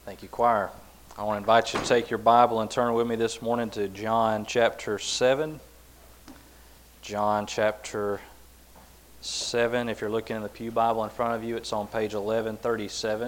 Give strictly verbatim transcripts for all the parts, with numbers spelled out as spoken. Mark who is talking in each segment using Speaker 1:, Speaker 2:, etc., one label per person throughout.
Speaker 1: Thank you, choir. I want to invite you to take your Bible and turn with me this morning to John chapter seven. John chapter seven. If you're looking in the Pew Bible in front of you, it's on page eleven thirty-seven.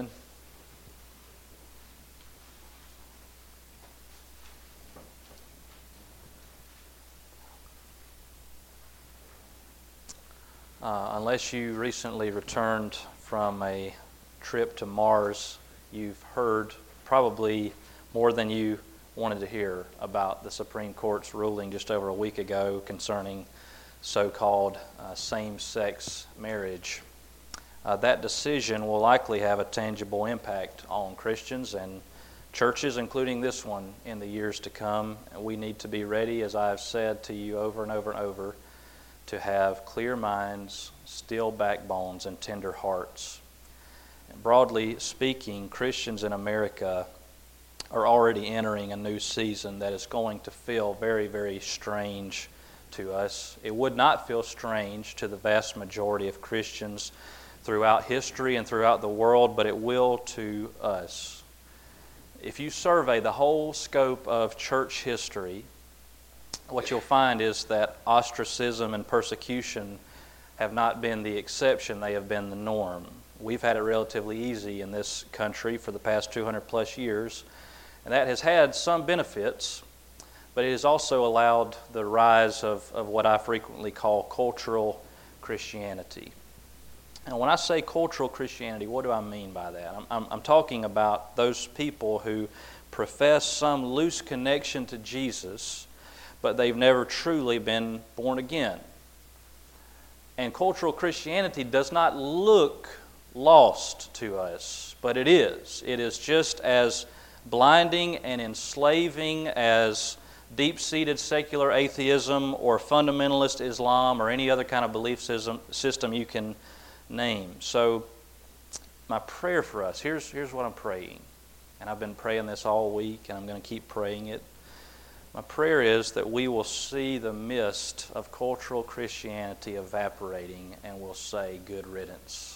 Speaker 1: Uh, unless you recently returned from a trip to Mars, you've heard probably more than you wanted to hear about the Supreme Court's ruling just over a week ago concerning so-called uh, same-sex marriage. Uh, that decision will likely have a tangible impact on Christians and churches, including this one, in the years to come. And we need to be ready, as I have said to you over and over and over, to have clear minds, still backbones, and tender hearts. Broadly speaking, Christians in America are already entering a new season that is going to feel very, very strange to us. It would not feel strange to the vast majority of Christians throughout history and throughout the world, but it will to us. If you survey the whole scope of church history, what you'll find is that ostracism and persecution have not been the exception, they have been the norm. We've had it relatively easy in this country for the past two hundred plus years, and that has had some benefits, but it has also allowed the rise of, of what I frequently call cultural Christianity. And when I say cultural Christianity, what do I mean by that? I'm, I'm, I'm talking about those people who profess some loose connection to Jesus, but they've never truly been born again. And cultural Christianity does not look lost to us, but it is. It is just as blinding and enslaving as deep-seated secular atheism or fundamentalist Islam or any other kind of belief system, system you can name. So my prayer for us, here's, here's what I'm praying. And I've been praying this all week, and I'm going to keep praying it. My prayer is that we will see the mist of cultural Christianity evaporating and we'll say, good riddance.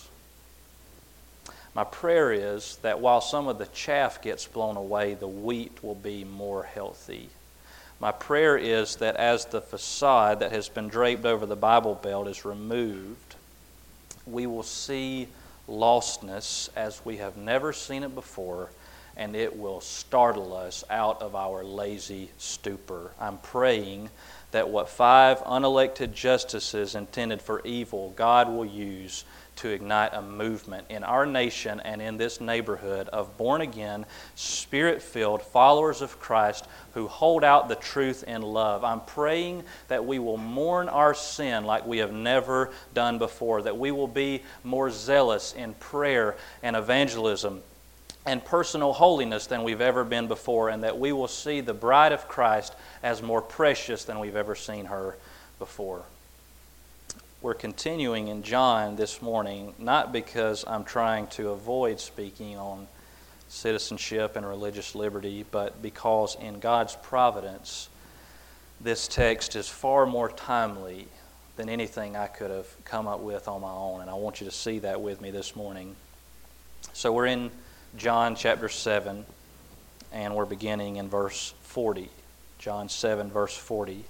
Speaker 1: My prayer is that while some of the chaff gets blown away, the wheat will be more healthy. My prayer is that as the facade that has been draped over the Bible Belt is removed, we will see lostness as we have never seen it before, and it will startle us out of our lazy stupor. I'm praying that what five unelected justices intended for evil, God will use to ignite a movement in our nation and in this neighborhood of born-again, Spirit-filled followers of Christ who hold out the truth in love. I'm praying that we will mourn our sin like we have never done before, that we will be more zealous in prayer and evangelism and personal holiness than we've ever been before, and that we will see the bride of Christ as more precious than we've ever seen her before. We're continuing in John this morning, not because I'm trying to avoid speaking on citizenship and religious liberty, but because in God's providence, this text is far more timely than anything I could have come up with on my own, and I want you to see that with me this morning. So we're in John chapter seven, and we're beginning in verse forty. John seven, verse forty.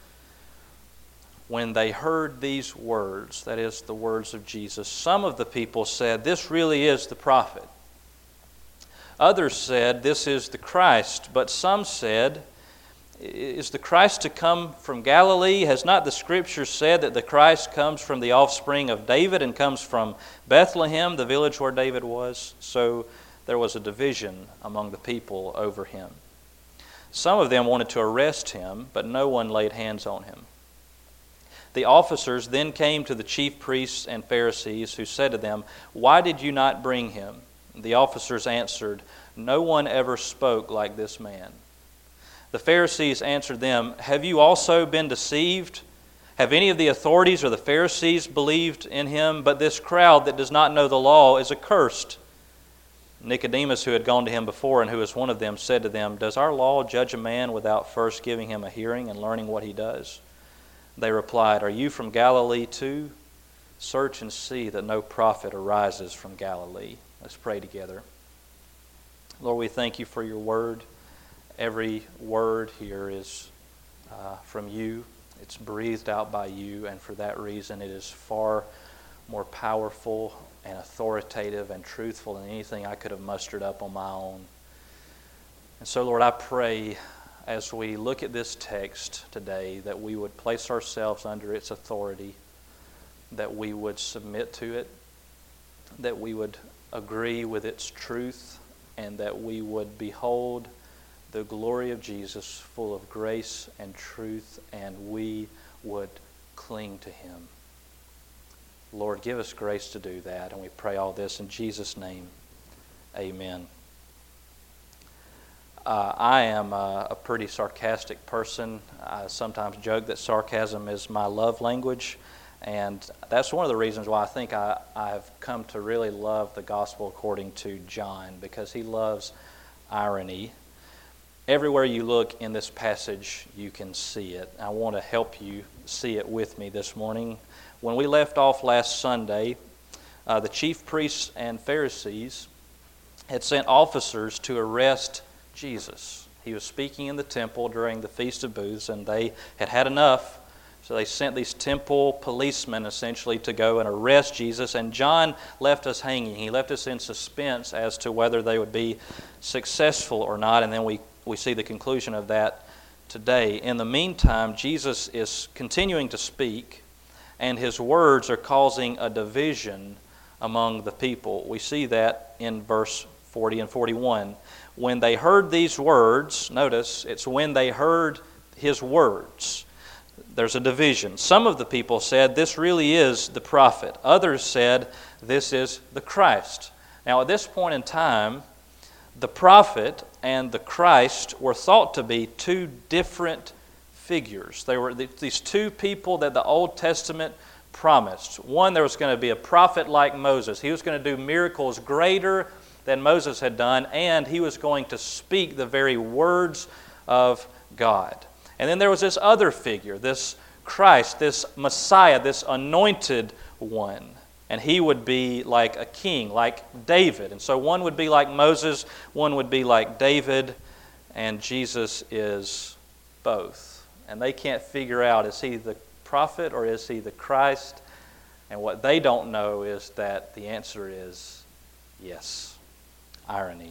Speaker 1: When they heard these words, that is, the words of Jesus, some of the people said, "This really is the prophet." Others said, "This is the Christ." But some said, "Is the Christ to come from Galilee? Has not the Scripture said that the Christ comes from the offspring of David and comes from Bethlehem, the village where David was?" So there was a division among the people over him. Some of them wanted to arrest him, but no one laid hands on him. The officers then came to the chief priests and Pharisees, who said to them, "Why did you not bring him?" The officers answered, "No one ever spoke like this man." The Pharisees answered them, "Have you also been deceived? Have any of the authorities or the Pharisees believed in him? But this crowd that does not know the law is accursed." Nicodemus, who had gone to him before and who was one of them, said to them, "Does our law judge a man without first giving him a hearing and learning what he does?" They replied, "Are you from Galilee too? Search and see that no prophet arises from Galilee." Let's pray together. Lord, we thank you for your word. Every word here is uh, from you. It's breathed out by you, and for that reason it is far more powerful and authoritative and truthful than anything I could have mustered up on my own. And so, Lord, I pray as we look at this text today that we would place ourselves under its authority, that we would submit to it, that we would agree with its truth, and that we would behold the glory of Jesus full of grace and truth, and we would cling to him. Lord, give us grace to do that, and we pray all this in Jesus' name. Amen. Uh, I am a, a pretty sarcastic person. I sometimes joke that sarcasm is my love language, and that's one of the reasons why I think I, I've come to really love the gospel according to John, because he loves irony. Everywhere you look in this passage, you can see it. I want to help you see it with me this morning. When we left off last Sunday, uh, the chief priests and Pharisees had sent officers to arrest Jesus. He was speaking in the temple during the Feast of Booths, and they had had enough. So they sent these temple policemen essentially to go and arrest Jesus, and John left us hanging. He left us in suspense as to whether they would be successful or not, and then we, we see the conclusion of that today. In the meantime, Jesus is continuing to speak, and his words are causing a division among the people. We see that in verse forty and forty-one. When they heard these words, notice, it's when they heard his words. There's a division. Some of the people said, this really is the prophet. Others said, this is the Christ. Now, at this point in time, the prophet and the Christ were thought to be two different figures. They were these two people that the Old Testament promised. One, there was going to be a prophet like Moses. He was going to do miracles greater than Moses had done, and he was going to speak the very words of God. And then there was this other figure, this Christ, this Messiah, this anointed one. And he would be like a king, like David. And so one would be like Moses, one would be like David, and Jesus is both. And they can't figure out, is he the prophet or is he the Christ? And what they don't know is that the answer is yes. Irony.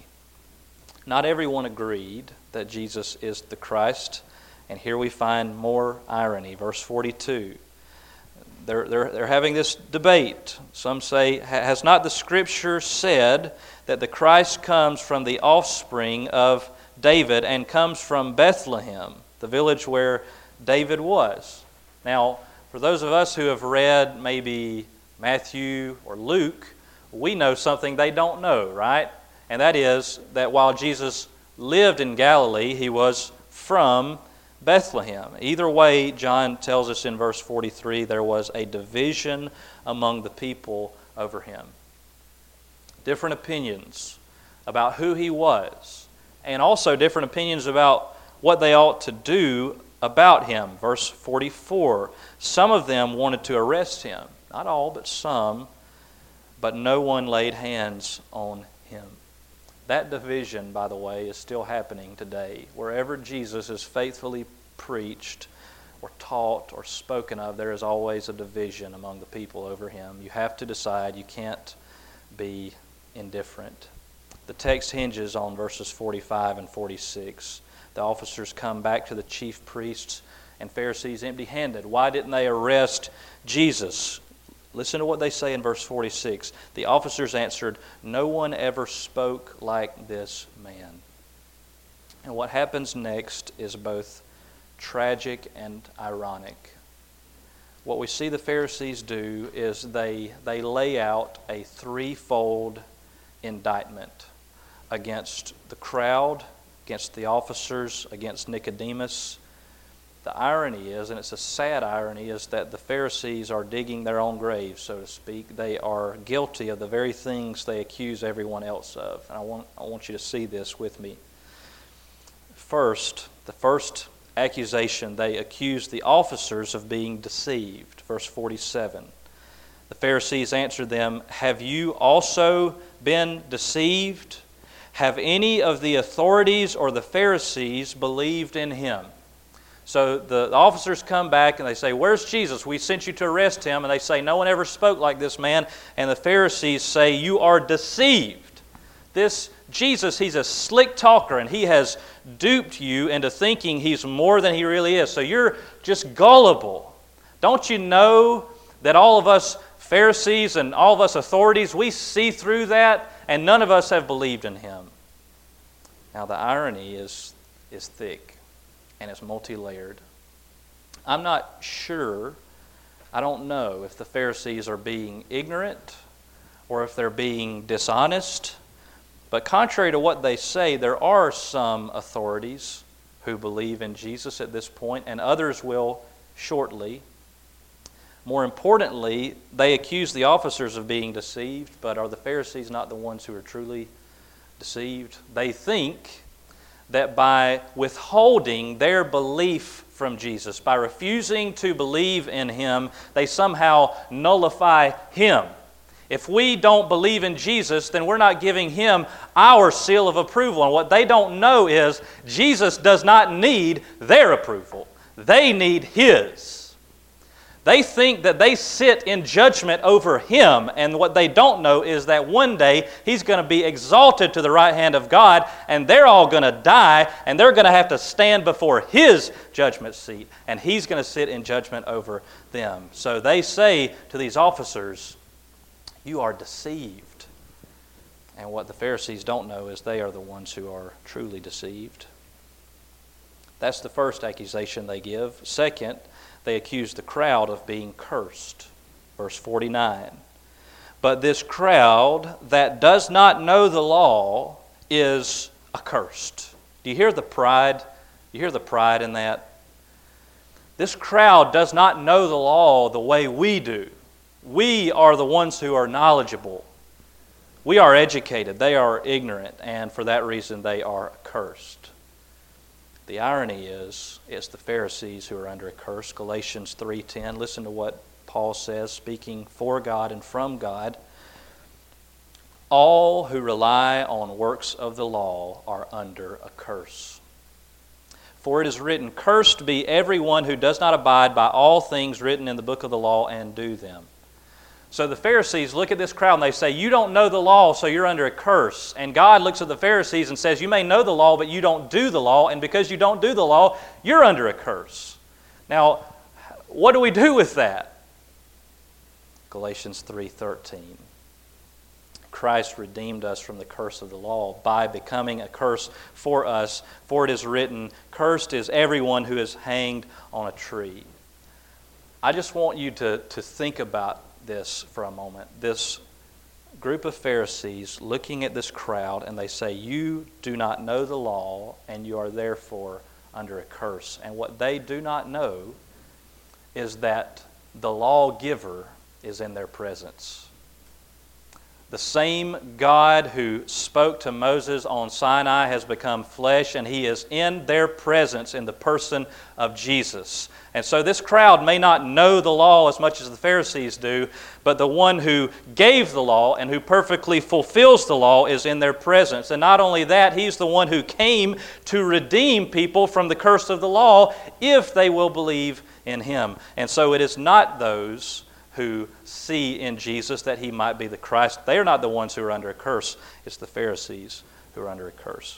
Speaker 1: Not everyone agreed that Jesus is the Christ. And here we find more irony. Verse forty-two. They're, they're, they're having this debate. Some say, has not the Scripture said that the Christ comes from the offspring of David and comes from Bethlehem, the village where David was? Now, for those of us who have read maybe Matthew or Luke, we know something they don't know, right? And that is that while Jesus lived in Galilee, he was from Bethlehem. Either way, John tells us in verse forty-three, there was a division among the people over him. Different opinions about who he was, and also different opinions about what they ought to do about him. Verse forty-four, some of them wanted to arrest him. Not all, but some. But no one laid hands on him. That division, by the way, is still happening today. Wherever Jesus is faithfully preached or taught or spoken of, there is always a division among the people over him. You have to decide. You can't be indifferent. The text hinges on verses forty-five and forty-six. The officers come back to the chief priests and Pharisees empty-handed. Why didn't they arrest Jesus? Listen to what they say in verse forty-six. The officers answered, no one ever spoke like this man. And what happens next is both tragic and ironic. What we see the Pharisees do is they, they lay out a threefold indictment against the crowd, against the officers, against Nicodemus. The irony is, and it's a sad irony, is that the Pharisees are digging their own graves, so to speak. They are guilty of the very things they accuse everyone else of. And I want, I want you to see this with me. First, the first accusation, they accuse the officers of being deceived. Verse forty-seven. The Pharisees answered them, have you also been deceived? have any of the authorities or the Pharisees believed in him? So the officers come back and they say, where's Jesus? We sent you to arrest him. And they say, no one ever spoke like this man. And the Pharisees say, you are deceived. This Jesus, he's a slick talker, and he has duped you into thinking he's more than he really is. So you're just gullible. Don't you know that all of us Pharisees and all of us authorities, we see through that, and none of us have believed in him? Now the irony is, is thick, and it's multi-layered. I'm not sure, I don't know if the Pharisees are being ignorant or if they're being dishonest. But contrary to what they say, there are some authorities who believe in Jesus at this point, and others will shortly. More importantly, they accuse the officers of being deceived, but are the Pharisees not the ones who are truly deceived? They think that by withholding their belief from Jesus, by refusing to believe in him, they somehow nullify him. If we don't believe in Jesus, then we're not giving him our seal of approval. And what they don't know is Jesus does not need their approval. They need his. They think that they sit in judgment over him, and what they don't know is that one day he's going to be exalted to the right hand of God, and they're all going to die, and they're going to have to stand before his judgment seat, and he's going to sit in judgment over them. So they say to these officers, you are deceived. And what the Pharisees don't know is they are the ones who are truly deceived. That's the first accusation they give. Second, they accuse the crowd of being cursed. Verse forty-nine. But this crowd that does not know the law is accursed. Do you hear the pride? You hear the pride in that? This crowd does not know the law the way we do. We are the ones who are knowledgeable. We are educated. They are ignorant, and for that reason they are accursed. The irony is, it's the Pharisees who are under a curse. Galatians three ten, listen to what Paul says, speaking for God and from God. All who rely on works of the law are under a curse. For it is written, cursed be everyone who does not abide by all things written in the book of the law and do them. So the Pharisees look at this crowd and they say, you don't know the law, so you're under a curse. And God looks at the Pharisees and says, you may know the law, but you don't do the law. And because you don't do the law, you're under a curse. Now, what do we do with that? Galatians three thirteen. Christ redeemed us from the curse of the law by becoming a curse for us. For it is written, cursed is everyone who is hanged on a tree. I just want you to, to think about this for a moment. This group of Pharisees looking at this crowd, and they say, you do not know the law, and you are therefore under a curse. And what they do not know is that the lawgiver is in their presence. The same God who spoke to Moses on Sinai has become flesh, and he is in their presence in the person of Jesus. And so this crowd may not know the law as much as the Pharisees do, but the one who gave the law and who perfectly fulfills the law is in their presence. And not only that, he's the one who came to redeem people from the curse of the law if they will believe in him. And so it is not those who see in Jesus that he might be the Christ. They are not the ones who are under a curse. It's the Pharisees who are under a curse.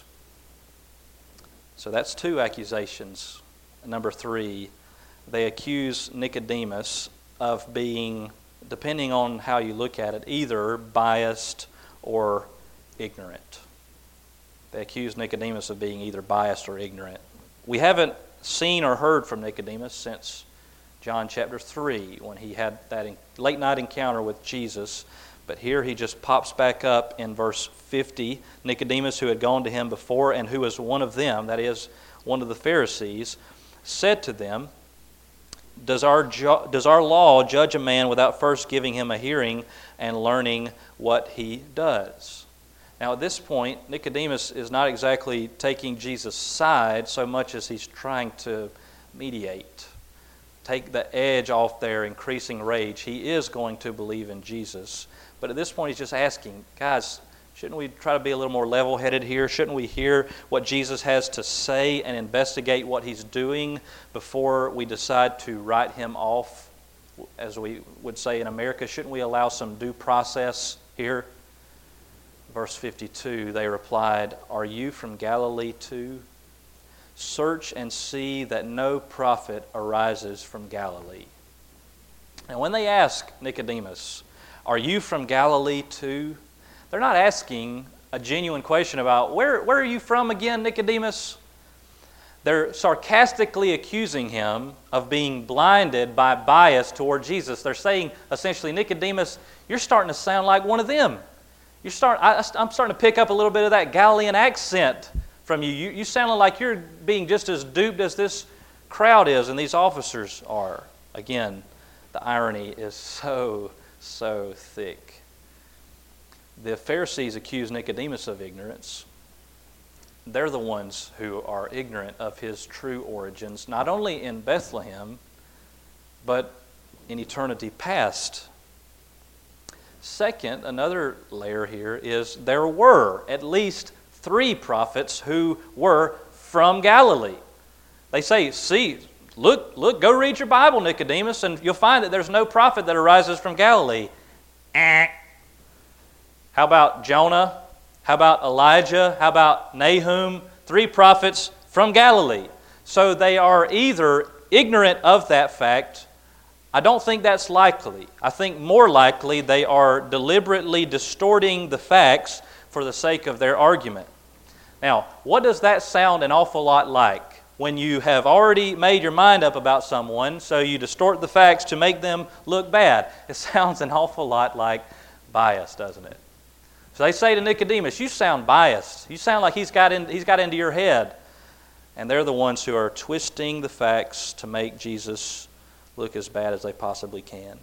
Speaker 1: So that's two accusations. Number three, they accuse Nicodemus of being, depending on how you look at it, either biased or ignorant. They accuse Nicodemus of being either biased or ignorant. We haven't seen or heard from Nicodemus since John chapter three, when he had that late night encounter with Jesus. But here he just pops back up in verse fifty. Nicodemus, who had gone to him before and who was one of them, that is, one of the Pharisees, said to them, Does our, ju- does our law judge a man without first giving him a hearing and learning what he does? Now at this point, Nicodemus is not exactly taking Jesus' side so much as he's trying to mediate. Take the edge off their increasing rage. He is going to believe in Jesus. But at this point, he's just asking, guys, Shouldn't we try to be a little more level-headed here? Shouldn't we hear what Jesus has to say and investigate what he's doing before we decide to write him off, as we would say in America? Shouldn't we allow some due process here? Verse fifty-two, they replied, "Are you from Galilee too? Search and see that no prophet arises from Galilee." And when they ask Nicodemus, "Are you from Galilee too?" they're not asking a genuine question about, where, where are you from again, Nicodemus? They're sarcastically accusing him of being blinded by bias toward Jesus. They're saying, essentially, Nicodemus, you're starting to sound like one of them. You're start, I, I'm starting to pick up a little bit of that Galilean accent from you. You, you sound like you're being just as duped as this crowd is and these officers are. Again, the irony is so, so thick. The Pharisees accuse Nicodemus of ignorance. They're the ones who are ignorant of his true origins, not only in Bethlehem, but in eternity past. Second, another layer here is there were at least three prophets who were from Galilee. They say, see, look, look, go read your Bible, Nicodemus, and you'll find that there's no prophet that arises from Galilee. Eh. How about Jonah? How about Elijah? How about Nahum? Three prophets from Galilee. So they are either ignorant of that fact. I don't think that's likely. I think more likely they are deliberately distorting the facts for the sake of their argument. Now, what does that sound an awful lot like? When you have already made your mind up about someone, so you distort the facts to make them look bad. It sounds an awful lot like bias, doesn't it? So they say to Nicodemus, you sound biased. You sound like he's got, in, he's got into your head. And they're the ones who are twisting the facts to make Jesus look as bad as they possibly can.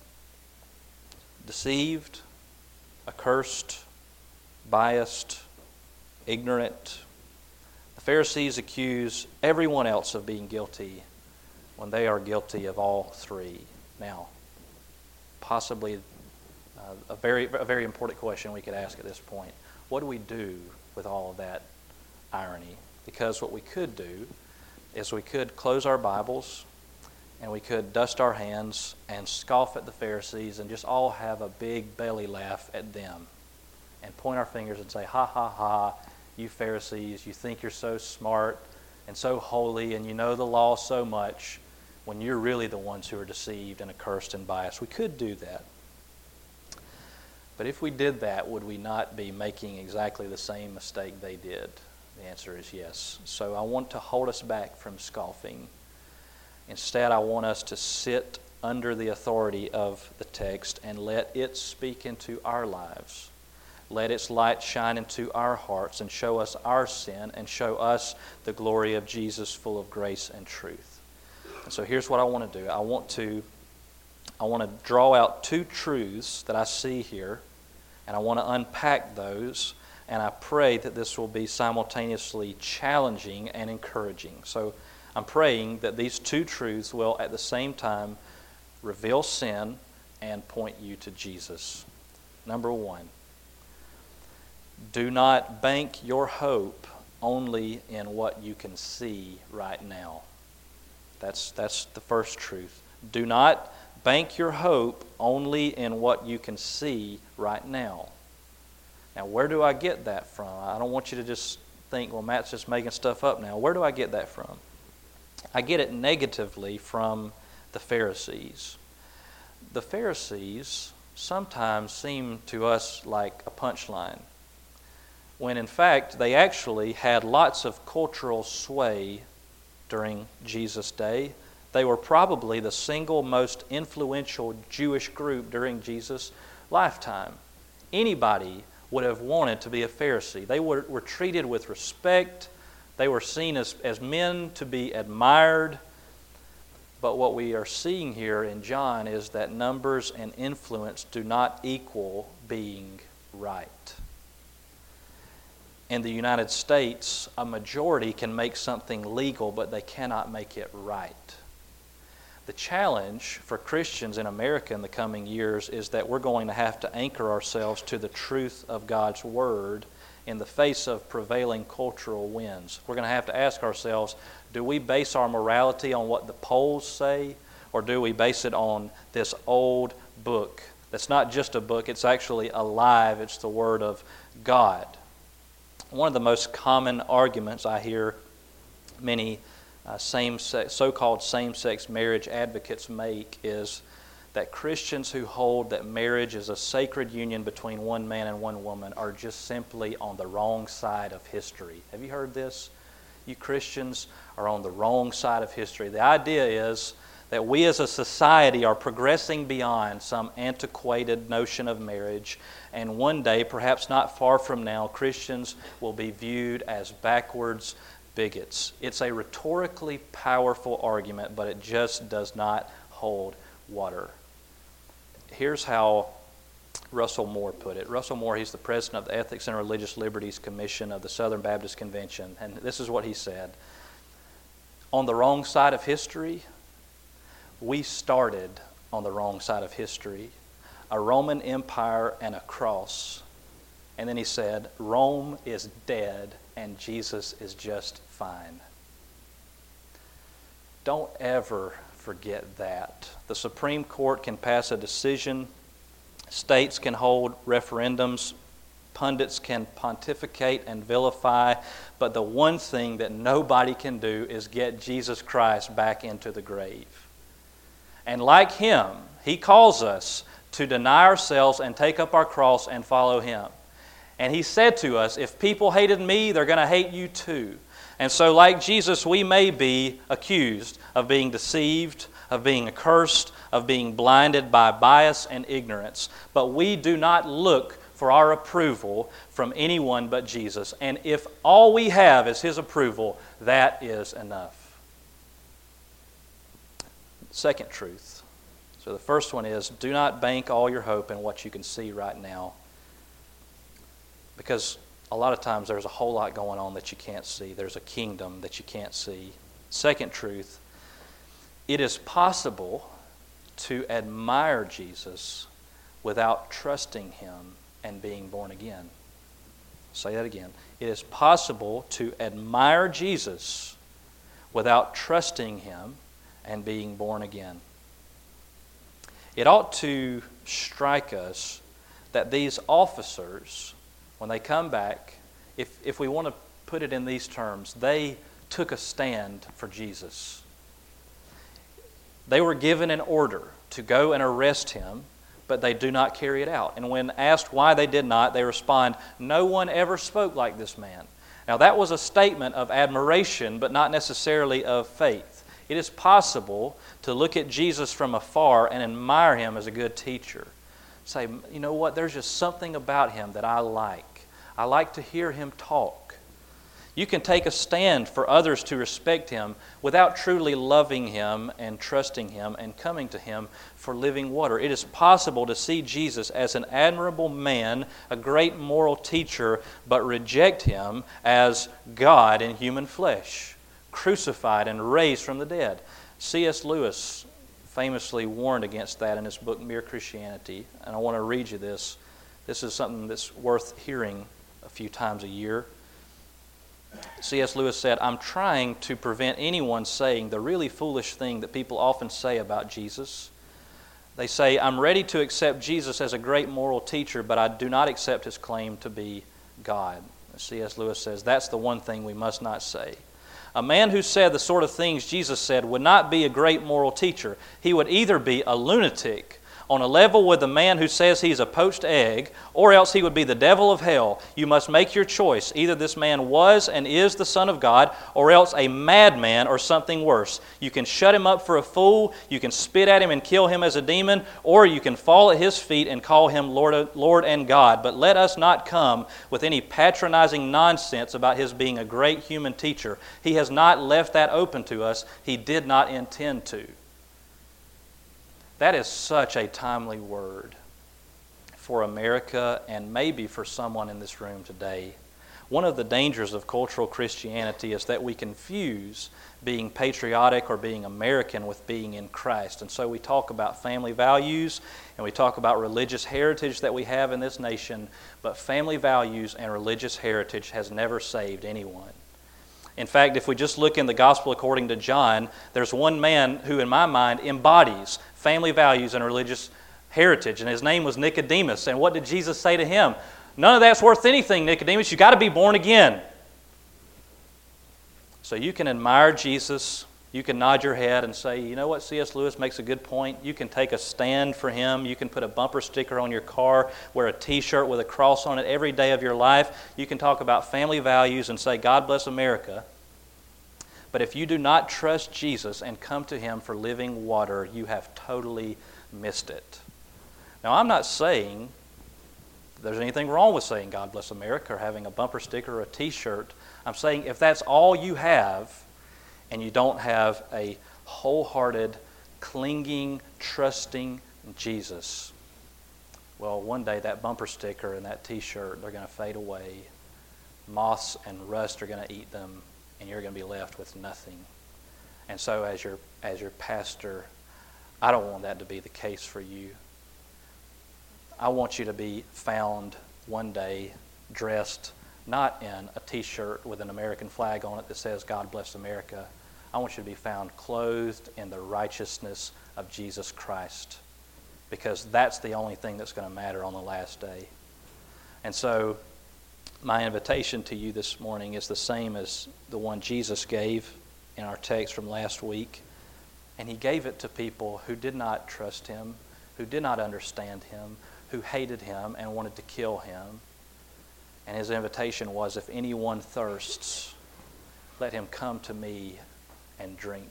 Speaker 1: Deceived, accursed, biased, ignorant. The Pharisees accuse everyone else of being guilty when they are guilty of all three. Now, possibly Uh, a very, a very important question we could ask at this point. What do we do with all of that irony? Because what we could do is we could close our Bibles and we could dust our hands and scoff at the Pharisees and just all have a big belly laugh at them and point our fingers and say, ha, ha, ha, you Pharisees, you think you're so smart and so holy and you know the law so much when you're really the ones who are deceived and accursed and biased. We could do that. But if we did that, would we not be making exactly the same mistake they did? The answer is yes. So I want to hold us back from scoffing. Instead, I want us to sit under the authority of the text and let it speak into our lives. Let its light shine into our hearts and show us our sin and show us the glory of Jesus full of grace and truth. And so here's what I want to do. I want to I want to draw out two truths that I see here, and I want to unpack those, and I pray that this will be simultaneously challenging and encouraging. So I'm praying that these two truths will at the same time reveal sin and point you to Jesus. Number one, do not bank your hope only in what you can see right now. That's, that's the first truth. Do not bank your hope only in what you can see right now. Now, where do I get that from? I don't want you to just think, well, Matt's just making stuff up now. Where do I get that from? I get it negatively from the Pharisees. The Pharisees sometimes seem to us like a punchline, when in fact they actually had lots of cultural sway during Jesus' day. They were probably the single most influential Jewish group during Jesus' lifetime. Anybody would have wanted to be a Pharisee. They were, were treated with respect. They were seen as, as men to be admired. But what we are seeing here in John is that numbers and influence do not equal being right. In the United States, a majority can make something legal, but they cannot make it right. The challenge for Christians in America in the coming years is that we're going to have to anchor ourselves to the truth of God's Word in the face of prevailing cultural winds. We're going to have to ask ourselves, do we base our morality on what the polls say, or do we base it on this old book that's not just a book, it's actually alive, it's the Word of God? One of the most common arguments I hear many uh, same-sex, so-called same-sex marriage advocates make is that Christians who hold that marriage is a sacred union between one man and one woman are just simply on the wrong side of history. Have you heard this? You Christians are on the wrong side of history. The idea is that we as a society are progressing beyond some antiquated notion of marriage, and one day, perhaps not far from now, Christians will be viewed as backwards bigots. It's a rhetorically powerful argument, but it just does not hold water. Here's how Russell Moore put it. Russell Moore, he's the president of the Ethics and Religious Liberties Commission of the Southern Baptist Convention, and this is what he said. On the wrong side of history, we started on the wrong side of history, a Roman Empire and a cross. And then he said, Rome is dead and Jesus is just fine. Don't ever forget that. The Supreme Court can pass a decision, states can hold referendums, pundits can pontificate and vilify, but the one thing that nobody can do is get Jesus Christ back into the grave. And like Him, He calls us to deny ourselves and take up our cross and follow Him. And He said to us, if people hated me, they're going to hate you too. And so like Jesus, we may be accused of being deceived, of being accursed, of being blinded by bias and ignorance. But we do not look for our approval from anyone but Jesus. And if all we have is His approval, that is enough. Second truth. So the first one is, do not bank all your hope in what you can see right now. Because a lot of times there's a whole lot going on that you can't see. There's a kingdom that you can't see. Second truth, it is possible to admire Jesus without trusting Him and being born again. Say that again. It is possible to admire Jesus without trusting Him and being born again. It ought to strike us that these officers, when they come back, if, if we want to put it in these terms, they took a stand for Jesus. They were given an order to go and arrest Him, but they do not carry it out. And when asked why they did not, they respond, no one ever spoke like this man. Now that was a statement of admiration, but not necessarily of faith. It is possible to look at Jesus from afar and admire Him as a good teacher. Say, you know what, there's just something about Him that I like. I like to hear Him talk. You can take a stand for others to respect Him without truly loving Him and trusting Him and coming to Him for living water. It is possible to see Jesus as an admirable man, a great moral teacher, but reject Him as God in human flesh, crucified and raised from the dead. C S Lewis famously warned against that in his book, Mere Christianity. And I want to read you this. This is something that's worth hearing a few times a year. C S Lewis said, I'm trying to prevent anyone saying the really foolish thing that people often say about Jesus. They say, I'm ready to accept Jesus as a great moral teacher, but I do not accept His claim to be God. C S Lewis says, that's the one thing we must not say. A man who said the sort of things Jesus said would not be a great moral teacher. He would either be a lunatic on a level with the man who says he's a poached egg, or else he would be the devil of hell. You must make your choice. Either this man was and is the Son of God, or else a madman or something worse. You can shut him up for a fool, you can spit at him and kill him as a demon, or you can fall at his feet and call him Lord, Lord and God. But let us not come with any patronizing nonsense about his being a great human teacher. He has not left that open to us. He did not intend to. That is such a timely word for America and maybe for someone in this room today. one of the dangers of cultural Christianity is that we confuse being patriotic or being American with being in Christ. And so we talk about family values and we talk about religious heritage that we have in this nation, but family values and religious heritage has never saved anyone. In fact, if we just look in the Gospel according to John, there's one man who, in my mind, embodies family values and religious heritage, and his name was Nicodemus. And what did Jesus say to him? None of that's worth anything, Nicodemus. You've got to be born again. So you can admire Jesus. You can nod your head and say, you know what, C S Lewis makes a good point. You can take a stand for him. You can put a bumper sticker on your car, wear a T-shirt with a cross on it every day of your life. You can talk about family values and say, God bless America. But if you do not trust Jesus and come to Him for living water, you have totally missed it. Now, I'm not saying there's anything wrong with saying God bless America or having a bumper sticker or a T-shirt. I'm saying if that's all you have, and you don't have a wholehearted, clinging, trusting Jesus, well, one day that bumper sticker and that T-shirt, they're going to fade away. Moths and rust are going to eat them, and you're going to be left with nothing. And so as your, as your pastor, I don't want that to be the case for you. I want you to be found one day dressed not in a T-shirt with an American flag on it that says, God bless America. I want you to be found clothed in the righteousness of Jesus Christ, because that's the only thing that's going to matter on the last day. And so my invitation to you this morning is the same as the one Jesus gave in our text from last week. And He gave it to people who did not trust Him, who did not understand Him, who hated Him and wanted to kill Him. And His invitation was, if anyone thirsts, let him come to me and drink.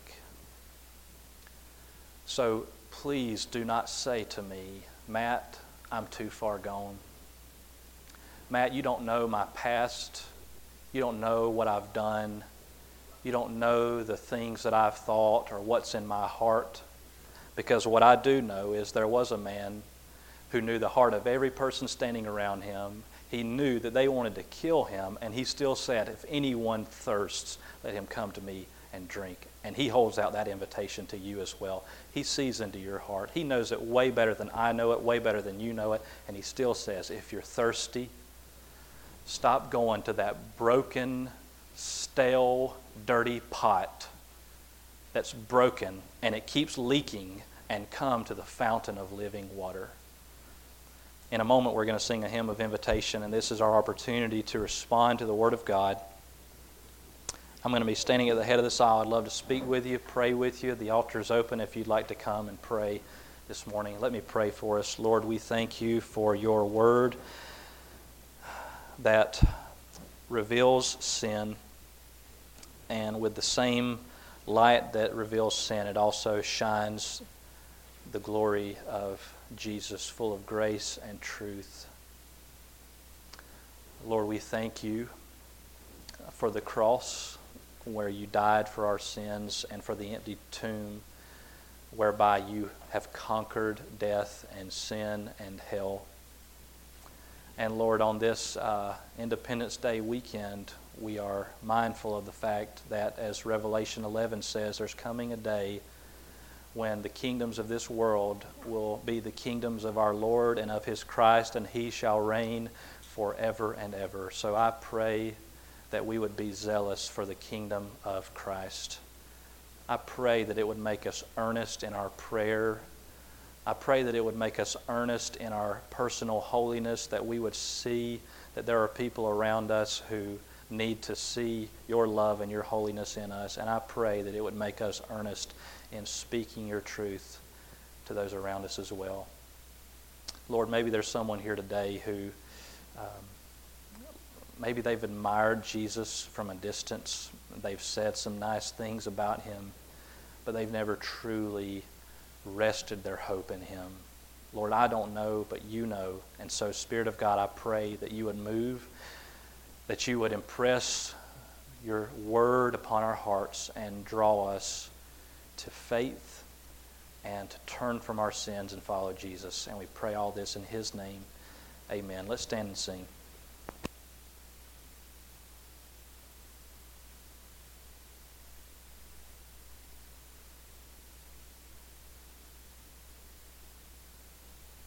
Speaker 1: So please do not say to me, Matt, I'm too far gone. Matt, you don't know my past. You don't know what I've done. You don't know the things that I've thought or what's in my heart. Because what I do know is there was a man who knew the heart of every person standing around him. He knew that they wanted to kill him, and he still said, if anyone thirsts, let him come to me and drink. And He holds out that invitation to you as well. He sees into your heart. He knows it way better than I know it, way better than you know it, and He still says, if you're thirsty, stop going to that broken, stale, dirty pot that's broken and it keeps leaking, and come to the fountain of living water. In a moment, we're going to sing a hymn of invitation, and this is our opportunity to respond to the Word of God. I'm going to be standing at the head of this aisle. I'd love to speak with you, pray with you. The altar is open if you'd like to come and pray this morning. Let me pray for us. Lord, we thank You for Your Word that reveals sin, and with the same light that reveals sin, it also shines the glory of Jesus, full of grace and truth. Lord, we thank You for the cross where You died for our sins, and for the empty tomb whereby You have conquered death and sin and hell. And Lord, on this uh, Independence Day weekend, we are mindful of the fact that, as Revelation eleven says, there's coming a day when the kingdoms of this world will be the kingdoms of our Lord and of His Christ, and He shall reign forever and ever. So I pray that we would be zealous for the kingdom of Christ. I pray that it would make us earnest in our prayer. I pray that it would make us earnest in our personal holiness, that we would see that there are people around us who need to see Your love and Your holiness in us. And I pray that it would make us earnest in speaking Your truth to those around us as well. Lord, maybe there's someone here today who um, maybe they've admired Jesus from a distance. They've said some nice things about Him, but they've never truly rested their hope in Him. Lord, I don't know, but You know. And so, Spirit of God, I pray that You would move, that You would impress Your word upon our hearts and draw us to faith and to turn from our sins and follow Jesus. And we pray all this in His name. Amen. Let's stand and sing.